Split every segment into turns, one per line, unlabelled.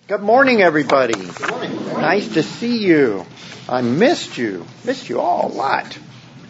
Good morning, everybody.
Good morning.
Nice to see you. I missed you. Missed you all a lot.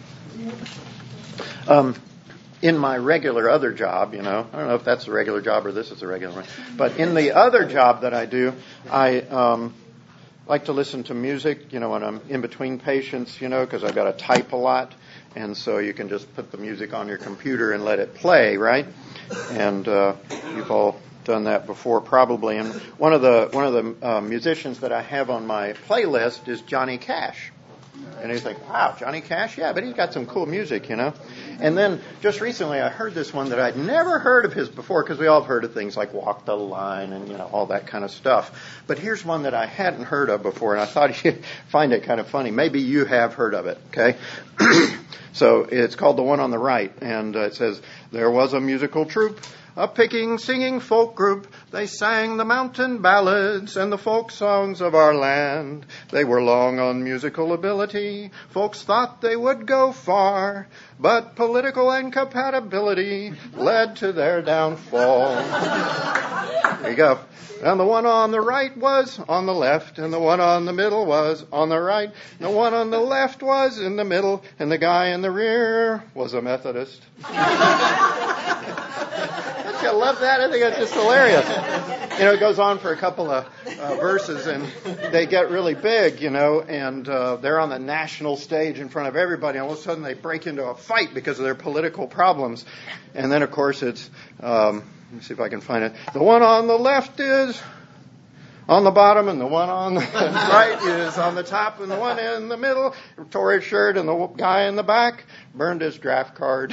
In my regular other job, I don't know if that's a regular job or this is a regular one, but in the other job that I do, I like to listen to music, when I'm in between patients, because I've got to type a lot, and so you can just put the music on your computer and let it play, right? And you've all done that before, probably. And one of the musicians that I have on my playlist is Johnny Cash. And you think, wow, Johnny Cash? Yeah, but he's got some cool music, And then just recently I heard this one that I'd never heard of his before, because we all have heard of things like Walk the Line and, all that kind of stuff. But here's one that I hadn't heard of before, and I thought you'd find it kind of funny. Maybe you have heard of it, okay? So it's called The One on the Right, and it says, there was a musical troupe, a picking, singing folk group. They sang the mountain ballads and the folk songs of our land. They were long on musical ability. Folks thought they would go far, but political incompatibility led to their downfall. There you go. And the one on the right was on the left, and the one on the middle was on the right. And the one on the left was in the middle, and the guy in the rear was a Methodist. I love that. I think it's just hilarious. It goes on for a couple of verses, and they get really big, and they're on the national stage in front of everybody. And all of a sudden, they break into a fight because of their political problems. And then, of course, it's, let me see if I can find it. The one on the left is on the bottom, and the one on the right is on the top, and the one in the middle tore his shirt, and the guy in the back burned his draft card.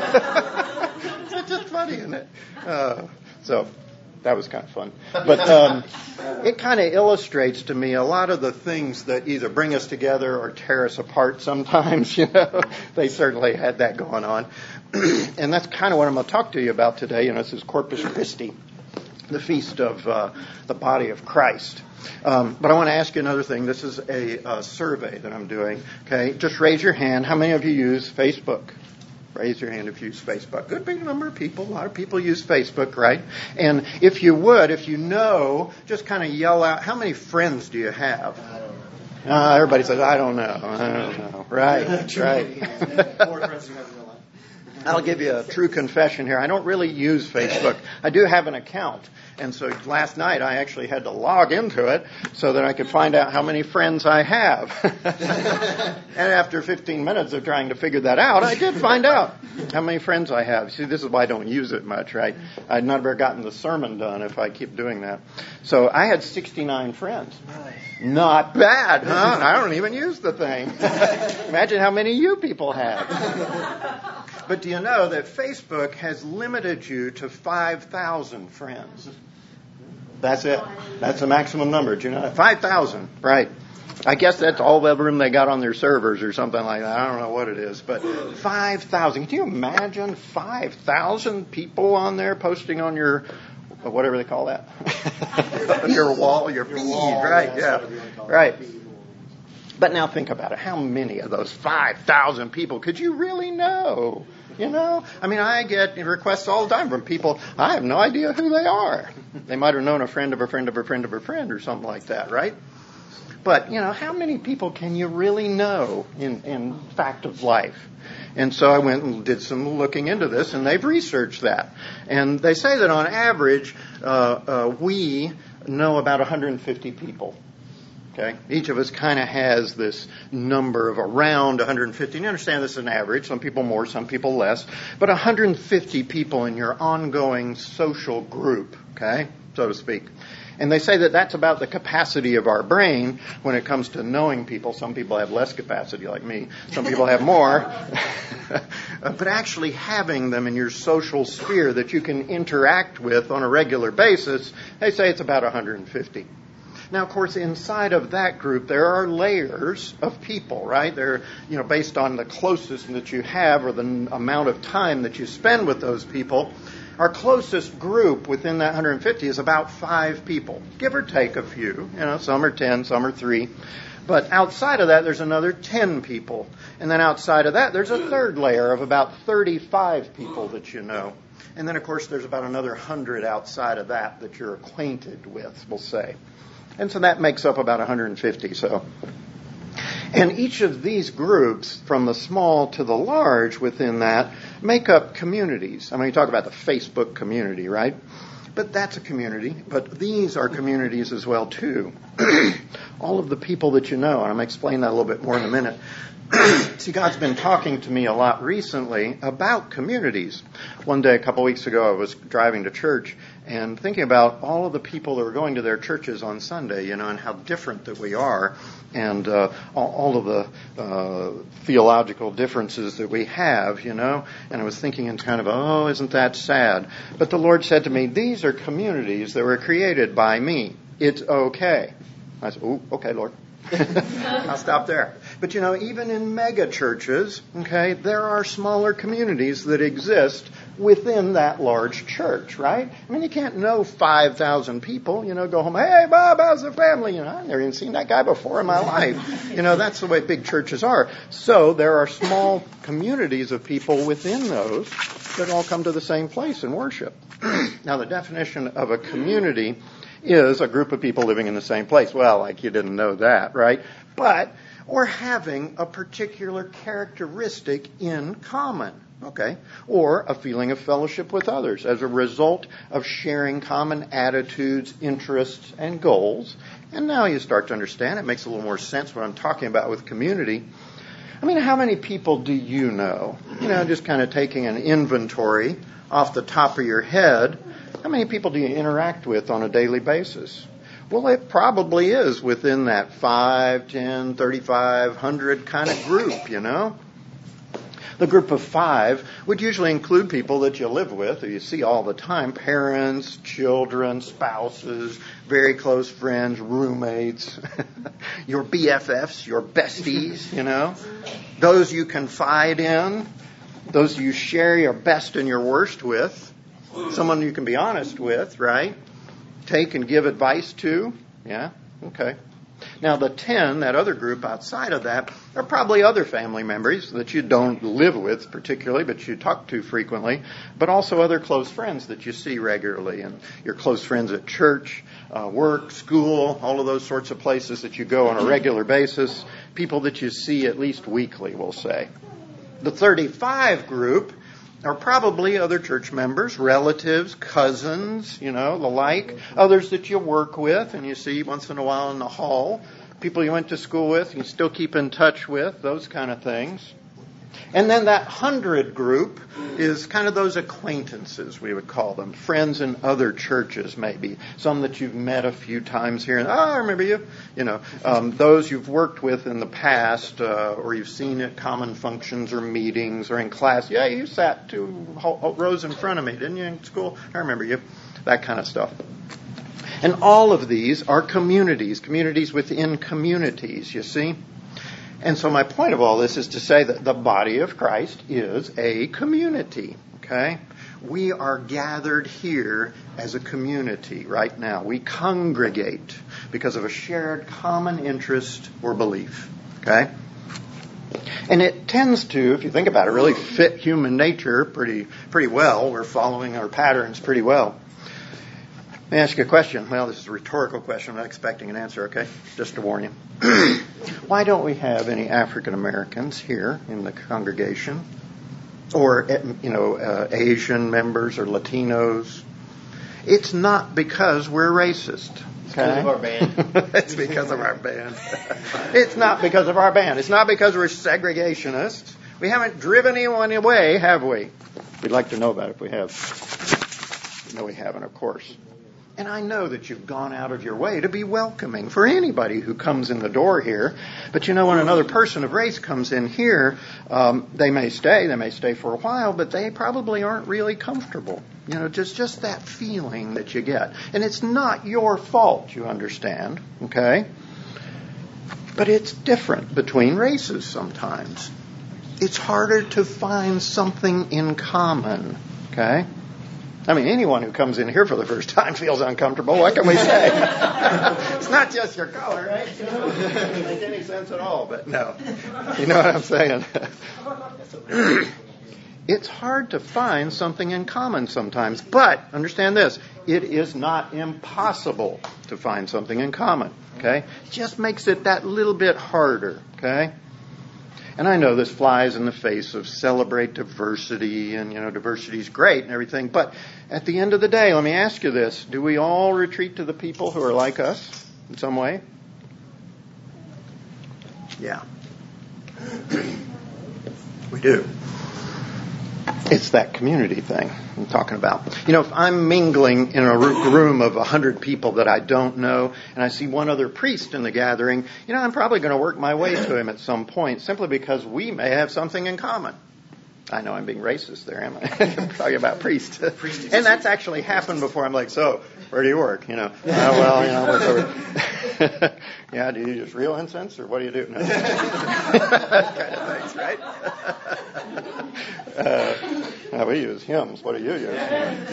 It's just funny, isn't it? So that was kind of fun. But it kind of illustrates to me a lot of the things that either bring us together or tear us apart sometimes. They certainly had that going on. And that's kind of what I'm going to talk to you about today. This is Corpus Christi, the feast of the body of Christ. But I want to ask you another thing. This is a survey that I'm doing. Okay, just raise your hand. How many of you use Facebook? Raise your hand if you use Facebook. Good big number of people. A lot of people use Facebook, right? And if you would, if you know, just kind of yell out, how many friends do you have?
I don't know.
Everybody says, I don't know. I don't know. Right, right.
More friends than you have in real life.
I'll give you a true confession here. I don't really use Facebook. I do have an account. And so last night I actually had to log into it so that I could find out how many friends I have. And after 15 minutes of trying to figure that out, I did find out how many friends I have. See, this is why I don't use it much, right? I'd never gotten the sermon done if I keep doing that. So I had 69 friends. Not bad, huh? I don't even use the thing. Imagine how many you people have. But do you know that Facebook has limited you to 5,000 friends? That's it. That's the maximum number. Do you know that? 5,000, right. I guess that's all the room they got on their servers or something like that. I don't know what it is. But 5,000. Can you imagine 5,000 people on there posting on your, whatever they call that? Your wall, your feed,
wall,
right, yeah. Right.
Feed.
But now think about it. How many of those 5,000 people could you really know? I mean, I get requests all the time from people. I have no idea who they are. They might have known a friend of a friend of a friend of a friend or something like that, right? But, how many people can you really know in fact of life? And so I went and did some looking into this, and they've researched that. And they say that on average, we know about 150 people. Okay, each of us kind of has this number of around 150. You understand this is an average. Some people more, some people less. But 150 people in your ongoing social group, okay, so to speak. And they say that that's about the capacity of our brain when it comes to knowing people. Some people have less capacity like me. Some people have more. But actually having them in your social sphere that you can interact with on a regular basis, they say it's about 150. Now, of course, inside of that group, there are layers of people, right? They're, based on the closest that you have or the amount of time that you spend with those people. Our closest group within that 150 is about 5 people, give or take a few. Some are 10, some are 3. But outside of that, there's another 10 people. And then outside of that, there's a third layer of about 35 people that you know. And then, of course, there's about another 100 outside of that you're acquainted with, we'll say. And so that makes up about 150. So, and each of these groups, from the small to the large within that, make up communities. I mean, you talk about the Facebook community, right? But that's a community. But these are communities as well, too. All of the people that you know, and I'm going to explain that a little bit more in a minute. See, God's been talking to me a lot recently about communities. One day, a couple weeks ago, I was driving to church and thinking about all of the people that were going to their churches on Sunday, and how different that we are, and all of the theological differences that we have, And I was thinking in kind of, oh, isn't that sad? But the Lord said to me, these are communities that were created by me. It's okay. I said, oh, okay, Lord. I'll stop there. But even in mega churches, okay, there are smaller communities that exist within that large church, right? I mean, you can't know 5,000 people, go home, hey, Bob, how's the family? I've never even seen that guy before in my life. That's the way big churches are. So there are small communities of people within those that all come to the same place and worship. Now, the definition of a community is a group of people living in the same place. Well, like you didn't know that, right? Or having a particular characteristic in common, okay? Or a feeling of fellowship with others as a result of sharing common attitudes, interests, and goals. And now you start to understand. It makes a little more sense what I'm talking about with community. I mean, how many people do you know? Just kind of taking an inventory off the top of your head. How many people do you interact with on a daily basis? Well, it probably is within that 5, 10, 35, 100 kind of group, The group of 5 would usually include people that you live with or you see all the time, parents, children, spouses, very close friends, roommates, your BFFs, your besties, those you confide in, those you share your best and your worst with. Someone you can be honest with, right? Take and give advice to. Yeah? Okay. Now, the 10, that other group outside of that, are probably other family members that you don't live with particularly, but you talk to frequently, but also other close friends that you see regularly, and your close friends at church, work, school, all of those sorts of places that you go on a regular basis, people that you see at least weekly, we'll say. The 35 group are probably other church members, relatives, cousins, the like, others that you work with and you see once in a while in the hall, people you went to school with, you still keep in touch with, those kind of things. And then that 100 group is kind of those acquaintances, we would call them, friends in other churches maybe, some that you've met a few times here, and I remember you, those you've worked with in the past, or you've seen at common functions or meetings or in class. Yeah, you sat 2 rows in front of me, didn't you, in school? I remember you, that kind of stuff. And all of these are communities within communities, you see. And so my point of all this is to say that the body of Christ is a community, okay? We are gathered here as a community right now. We congregate because of a shared common interest or belief, okay? And it tends to, if you think about it, really fit human nature pretty well. We're following our patterns pretty well. Let me ask you a question. Well, this is a rhetorical question. I'm not expecting an answer, okay? Just to warn you. Why don't we have any African Americans here in the congregation? Or, Asian members or Latinos? It's not because we're racist. Okay?
It's because of our band.
It's because of our band. It's not because of our band. It's not because we're segregationists. We haven't driven anyone away, have we? We'd like to know about it if we have. No, we haven't, of course. And I know that you've gone out of your way to be welcoming for anybody who comes in the door here. But when another person of race comes in here, they may stay for a while, but they probably aren't really comfortable. Just that feeling that you get. And it's not your fault, you understand, okay? But it's different between races sometimes. It's harder to find something in common, okay? I mean, anyone who comes in here for the first time feels uncomfortable. What can we say? It's not just your color, right? It doesn't make any sense at all, but no. You know what I'm saying? It's hard to find something in common sometimes. But, understand this, it is not impossible to find something in common. Okay? It just makes it that little bit harder. Okay? And I know this flies in the face of celebrate diversity, and, diversity is great and everything. But at the end of the day, let me ask you this. Do we all retreat to the people who are like us in some way? Yeah. We do. It's that community thing I'm talking about. If I'm mingling in a room of 100 people that I don't know, and I see one other priest in the gathering, I'm probably going to work my way to him at some point, simply because we may have something in common. I know I'm being racist there, am I? I'm talking about priests. And that's actually happened before. I'm like, so, where do you work? I work over. Yeah, do you use real incense, or what do you do? No. That kind of things, right? We use hymns. What do you use?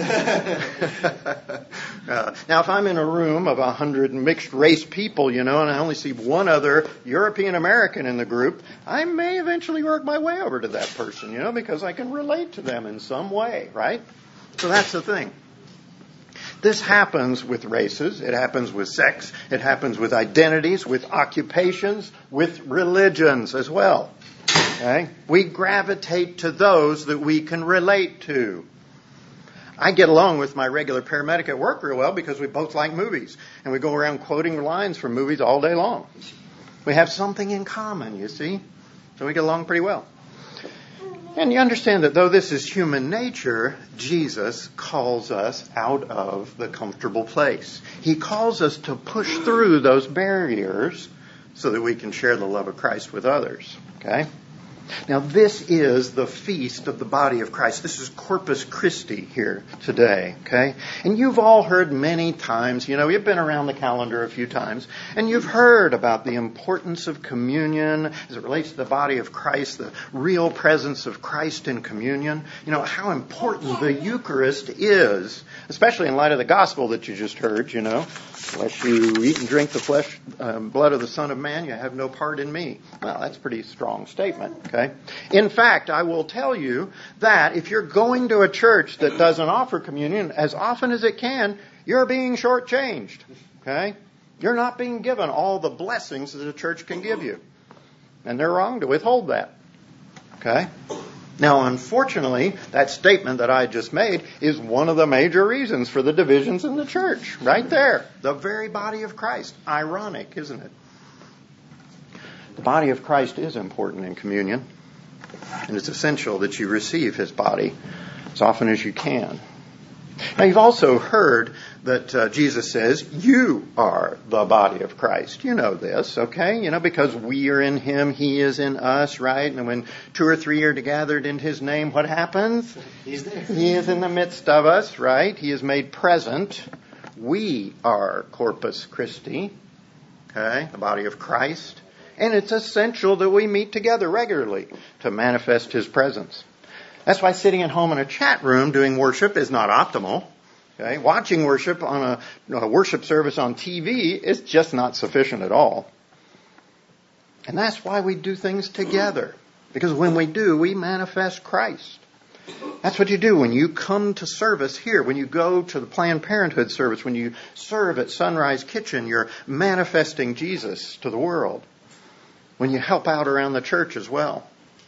Now, if I'm in a room of 100 mixed race people, and I only see one other European American in the group, I may eventually work my way over to that person, because I can relate to them in some way, right? So that's the thing. This happens with races, it happens with sex, it happens with identities, with occupations, with religions as well. Okay? We gravitate to those that we can relate to. I get along with my regular paramedic at work real well because we both like movies, and we go around quoting lines from movies all day long. We have something in common, you see, so we get along pretty well. And you understand that though this is human nature, Jesus calls us out of the comfortable place. He calls us to push through those barriers so that we can share the love of Christ with others. Okay? Now, this is the feast of the body of Christ. This is Corpus Christi here today, okay? And you've all heard many times, you've been around the calendar a few times, and you've heard about the importance of communion as it relates to the body of Christ, the real presence of Christ in communion. How important the Eucharist is, especially in light of the gospel that you just heard, Unless you eat and drink the flesh, blood of the Son of Man, you have no part in me. Well, that's a pretty strong statement, okay? In fact, I will tell you that if you're going to a church that doesn't offer communion as often as it can, you're being shortchanged, okay? You're not being given all the blessings that a church can give you. And they're wrong to withhold that, okay? Now, unfortunately, that statement that I just made is one of the major reasons for the divisions in the church. Right there. The very body of Christ. Ironic, isn't it? The body of Christ is important in communion. And it's essential that you receive His body as often as you can. Now, you've also heard that Jesus says, you are the body of Christ. You know this, okay? Because we are in Him, He is in us, right? And when 2 or 3 are gathered in His name, what happens?
He's there.
He is in the midst of us, right? He is made present. We are Corpus Christi, okay? The body of Christ. And it's essential that we meet together regularly to manifest His presence. That's why sitting at home in a chat room doing worship is not optimal. Okay? Watching worship on a worship service on TV is just not sufficient at all. And that's why we do things together. Because when we do, we manifest Christ. That's what you do when you come to service here, when you go to the Planned Parenthood service, when you serve at Sunrise Kitchen, you're manifesting Jesus to the world. When you help out around the church as well.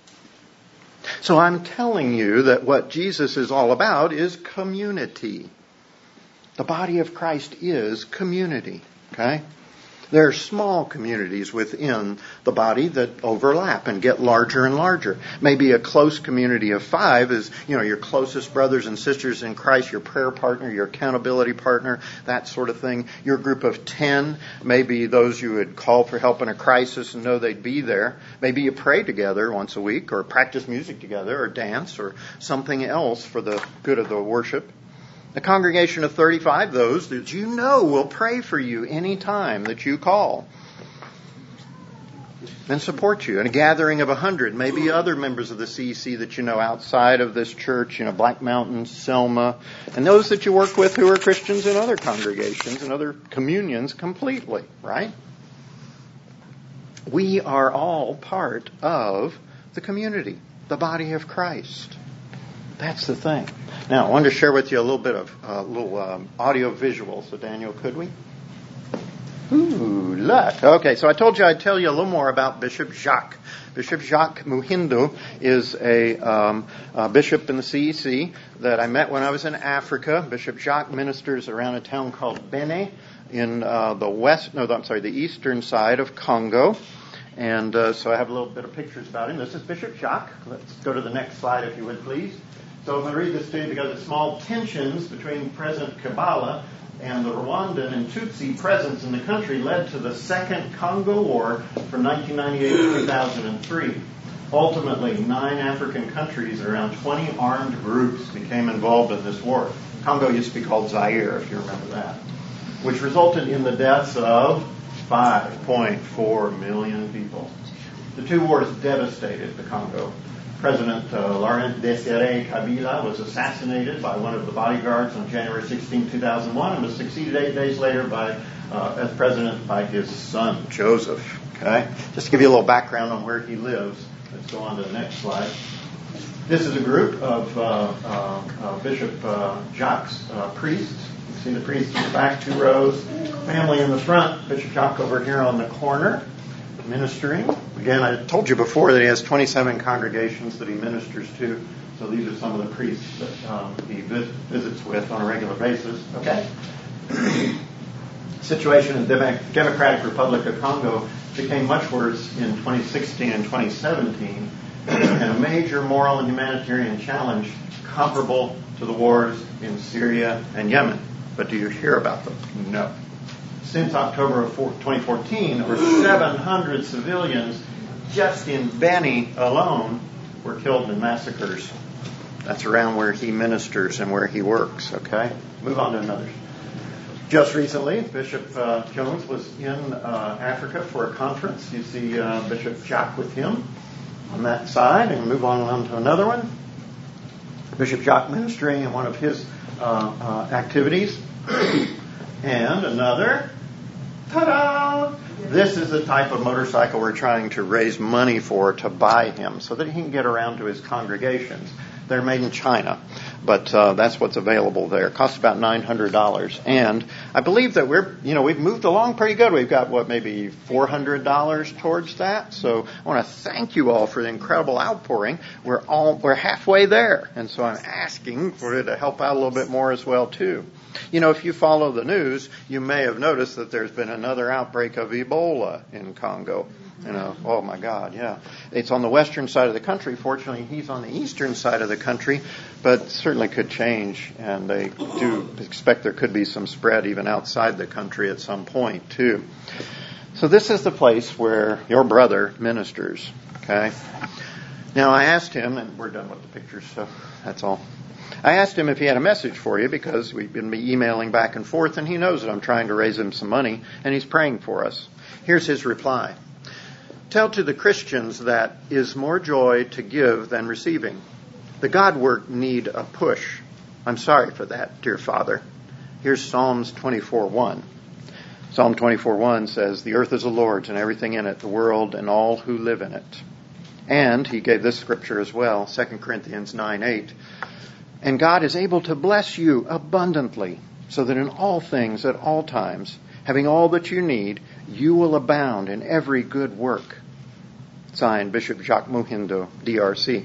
So I'm telling you that what Jesus is all about is community. The body of Christ is community. Okay? There are small communities within the body that overlap and get larger and larger. Maybe a close community of 5 is, your closest brothers and sisters in Christ, your prayer partner, your accountability partner, that sort of thing. Your group of 10 may be those you would call for help in a crisis and know they'd be there. Maybe you pray together once a week or practice music together or dance or something else for the good of the worship. A congregation of 35, those that you know will pray for you any time that you call and support you. And a gathering of 100, maybe other members of the CEC that you know outside of this church, Black Mountain, Selma, and those that you work with who are Christians in other congregations and other communions completely, right? We are all part of the community, the body of Christ. That's the thing. Now, I wanted to share with you a little bit of audio visual. So, Daniel, could we? Ooh, luck. Okay, so I told you I'd tell you a little more about Bishop Jacques. Bishop Jacques Muhindo is a bishop in the CEC that I met when I was in Africa. Bishop Jacques ministers around a town called Bene in the eastern side of Congo. And so I have a little bit of pictures about him. This is Bishop Jacques. Let's go to the next slide, if you would, please. So I'm going to read this to you because the small tensions between President Kabila and the Rwandan and Tutsi presence in the country led to the Second Congo War from 1998 to 2003. Ultimately, 9 African countries and around 20 armed groups became involved in this war. Congo used to be called Zaire, if you remember that, which resulted in the deaths of 5.4 million people. The 2 wars devastated the Congo. President Laurent Désiré Kabila was assassinated by one of the bodyguards on January 16, 2001, and was succeeded 8 days later as president by his son, Joseph. Okay? Just to give you a little background on where he lives, let's go on to the next slide. This is a group of Bishop Jacques' priests. You can see the priests in the back, 2 rows. Family in the front, Bishop Jacques over here on the corner, ministering. Again, I told you before that he has 27 congregations that he ministers to. So these are some of the priests that he visits with on a regular basis. Okay? Situation in the Democratic Republic of Congo became much worse in 2016 and 2017, and a major moral and humanitarian challenge comparable to the wars in Syria and Yemen. But do you hear about them? No. Since October of 2014, over 700 civilians just in Beni alone were killed in massacres. That's around where he ministers and where he works, okay? Move on to another. Just recently, Bishop Jones was in Africa for a conference. You see Bishop Jacques with him on that side, and move on to another one. Bishop Jacques ministering in one of his activities. And another. Ta-da! This is the type of motorcycle we're trying to raise money for to buy him so that he can get around to his congregations. They're made in China, but that's what's available there. It costs about $900. And I believe that we've moved along pretty good. We've got, maybe $400 towards that. So I want to thank you all for the incredible outpouring. We're halfway there. And so I'm asking for you to help out a little bit more as well, too. If you follow the news, you may have noticed that there's been another outbreak of Ebola in Congo. Oh my God, yeah. It's on the western side of the country. Fortunately, he's on the eastern side of the country, but certainly could change. And they do expect there could be some spread even outside the country at some point, too. So this is the place where your brother ministers, okay? Now, I asked him, and we're done with the pictures, so that's all. I asked him if he had a message for you because we've been emailing back and forth, and he knows that I'm trying to raise him some money, and he's praying for us. Here's his reply. Tell to the Christians that is more joy to give than receiving. The God work need a push. I'm sorry for that, dear Father. Here's Psalms 24:1. Psalm 24:1 says, the earth is the Lord's and everything in it, the world and all who live in it. And he gave this scripture as well, 2 Corinthians 9:8. And God is able to bless you abundantly, so that in all things, at all times, having all that you need, you will abound in every good work. Signed, Bishop Jacques Muhindo, DRC.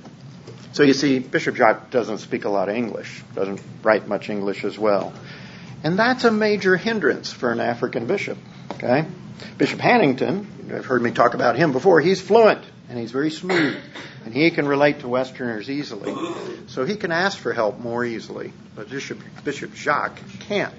So you see, Bishop Jacques doesn't speak a lot of English, doesn't write much English as well. And that's a major hindrance for an African bishop, okay? Bishop Hannington, you've heard me talk about him before, he's fluent, and he's very smooth. And he can relate to Westerners easily. So he can ask for help more easily. But Bishop Jacques can't.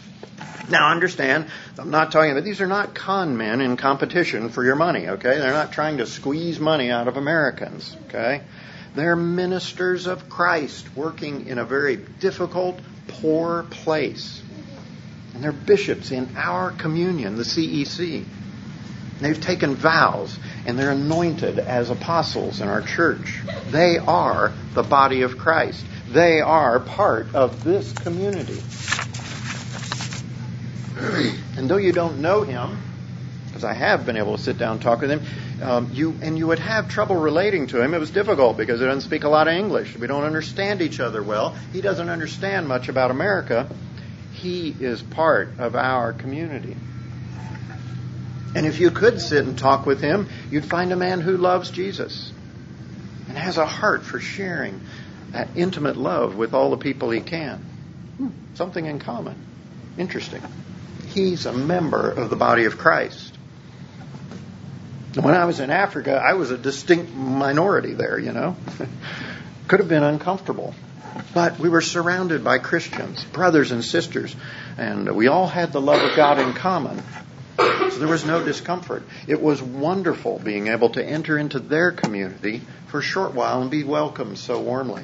Now understand, I'm not talking about, these are not con men in competition for your money, okay? They're not trying to squeeze money out of Americans, okay? They're ministers of Christ working in a very difficult, poor place. And they're bishops in our communion, the CEC. They've taken vows, and they're anointed as apostles in our church. They are the body of Christ. They are part of this community. And though you don't know him, because I have been able to sit down and talk with him. You would have trouble relating to him. It was difficult because he doesn't speak a lot of English. We don't understand each other well. He doesn't understand much about America. He is part of our community. And if you could sit and talk with him, you'd find a man who loves Jesus and has a heart for sharing that intimate love with all the people he can. Something in common. Interesting. He's a member of the body of Christ. When I was in Africa, I was a distinct minority there, Could have been uncomfortable. But we were surrounded by Christians, brothers and sisters, and we all had the love of God in common. So there was no discomfort. It was wonderful being able to enter into their community for a short while and be welcomed so warmly.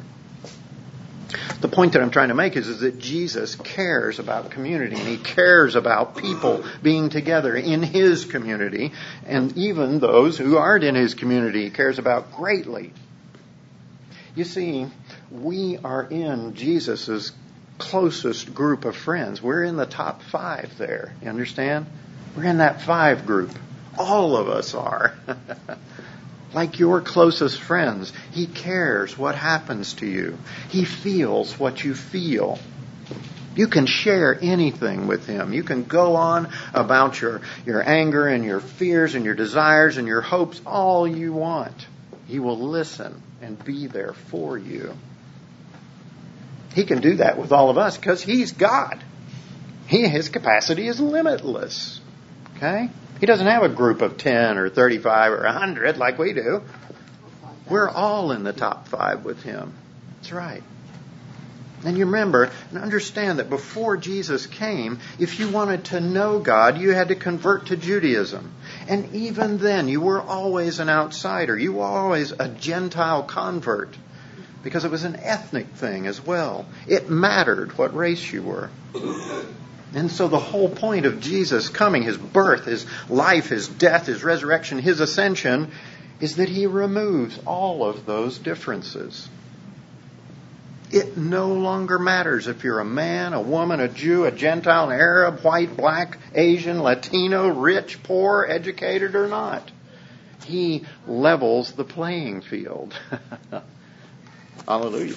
The point that I'm trying to make is that Jesus cares about community, and he cares about people being together in his community, and even those who aren't in his community he cares about greatly. You see, we are in Jesus' closest group of friends. We're in the top 5 there. You understand? We're in that 5 group. All of us are. Like your closest friends. He cares what happens to you. He feels what you feel. You can share anything with him. You can go on about your anger and your fears and your desires and your hopes all you want. He will listen and be there for you. He can do that with all of us because he's God. His capacity is limitless. Okay? He doesn't have a group of 10 or 35 or 100 like we do. We're all in the top 5 with him. That's right. And you remember and understand that before Jesus came, if you wanted to know God, you had to convert to Judaism. And even then, you were always an outsider. You were always a Gentile convert because it was an ethnic thing as well. It mattered what race you were. And so the whole point of Jesus coming, his birth, his life, his death, his resurrection, his ascension, is that he removes all of those differences. It no longer matters if you're a man, a woman, a Jew, a Gentile, an Arab, white, black, Asian, Latino, rich, poor, educated or not. He levels the playing field. Hallelujah.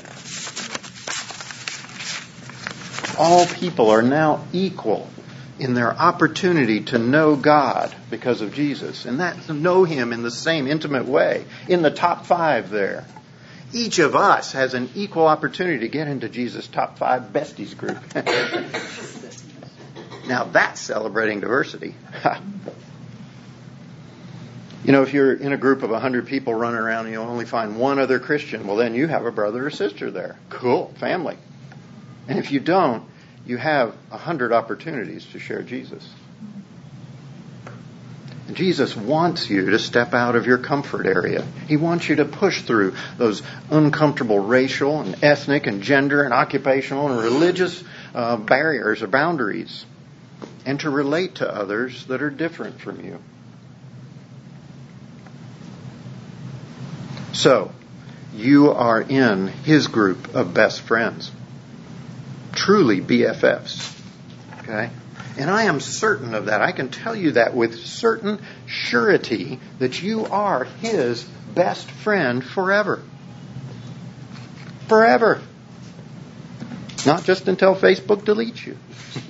All people are now equal in their opportunity to know God because of Jesus. And that to know him in the same intimate way. In the top 5 there. Each of us has an equal opportunity to get into Jesus' top 5 besties group. Now that's celebrating diversity. If you're in a group of 100 people running around and you only find one other Christian, well then you have a brother or sister there. Cool, family. And if you don't, you have 100 opportunities to share Jesus. And Jesus wants you to step out of your comfort area. He wants you to push through those uncomfortable racial and ethnic and gender and occupational and religious barriers or boundaries, and to relate to others that are different from you. So, you are in his group of best friends. Truly BFFs. Okay? And I am certain of that. I can tell you that with certain surety that you are his best friend forever. Forever. Not just until Facebook deletes you.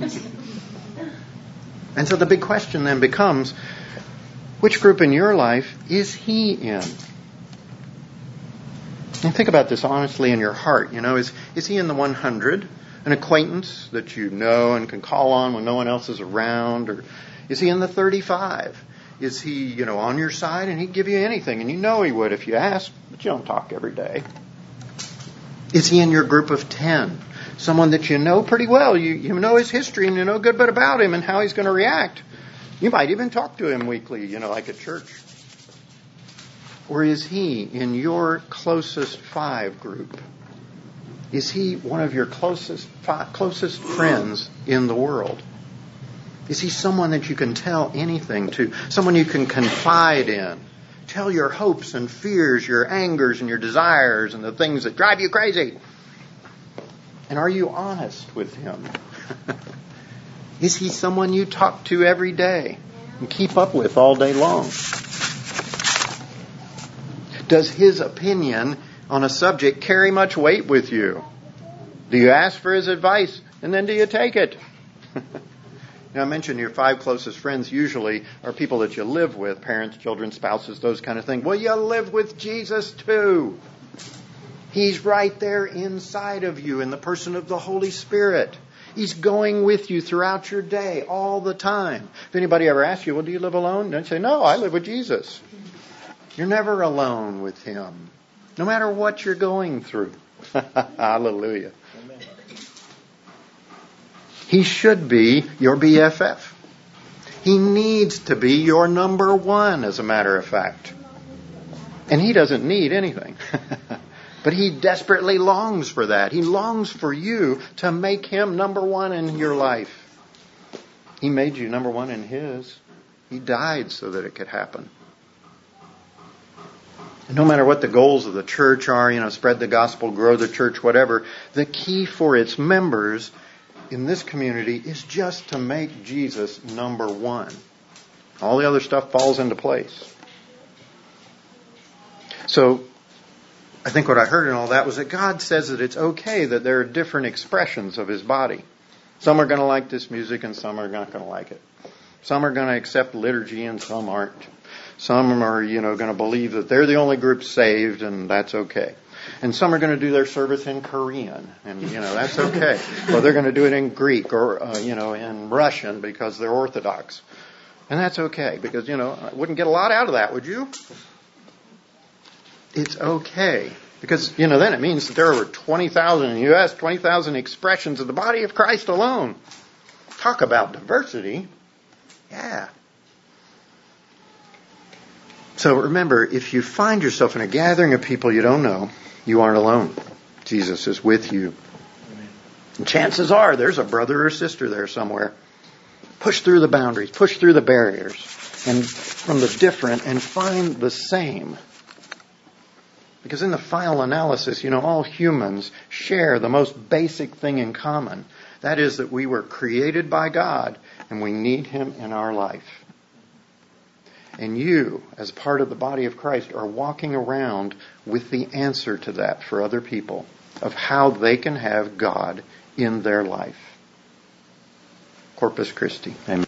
And so the big question then becomes, which group in your life is he in? And think about this honestly in your heart. Is he in the 100? An acquaintance that you know and can call on when no one else is around? Or is he in the 35? Is he, on your side and he'd give you anything? And you know he would if you asked, but you don't talk every day. Is he in your group of 10? Someone that you know pretty well. You know his history and you know a good bit about him and how he's going to react. You might even talk to him weekly, like at church. Or is he in your closest 5 group? Is he one of your closest friends in the world? Is he someone that you can tell anything to? Someone you can confide in? Tell your hopes and fears, your angers and your desires and the things that drive you crazy. And are you honest with him? Is he someone you talk to every day? and keep up with all day long? Does his opinion on a subject carry much weight with you? Do you ask for his advice and then do you take it? Now, I mentioned your 5 closest friends usually are people that you live with, parents, children, spouses, those kind of things. Well, you live with Jesus too. He's right there inside of you in the person of the Holy Spirit. He's going with you throughout your day, all the time. If anybody ever asks you, well, do you live alone? Don't say, no, I live with Jesus. You're never alone with him, no matter what you're going through. Hallelujah. Amen. He should be your BFF. He needs to be your number one, as a matter of fact. And he doesn't need anything. But he desperately longs for that. He longs for you to make him number one in your life. He made you number one in his. He died so that it could happen. And no matter what the goals of the church are, spread the gospel, grow the church, whatever, the key for its members in this community is just to make Jesus number one. All the other stuff falls into place. So, I think what I heard in all that was that God says that it's okay that there are different expressions of his body. Some are going to like this music and some are not going to like it. Some are going to accept liturgy and some aren't. Some are, going to believe that they're the only group saved and that's okay. And some are going to do their service in Korean, and, that's okay. Or they're going to do it in Greek or, in Russian because they're Orthodox. And that's okay because, I wouldn't get a lot out of that, would you? It's okay. Because, then it means that there are over 20,000 in the U.S., 20,000 expressions of the body of Christ alone. Talk about diversity. Yeah. So remember, if you find yourself in a gathering of people you don't know, you aren't alone. Jesus is with you. Amen. And chances are there's a brother or sister there somewhere. Push through the boundaries, push through the barriers, and from the different and find the same. Because in the final analysis, all humans share the most basic thing in common. That is that we were created by God and we need him in our life. And you, as part of the body of Christ, are walking around with the answer to that for other people of how they can have God in their life. Corpus Christi. Amen.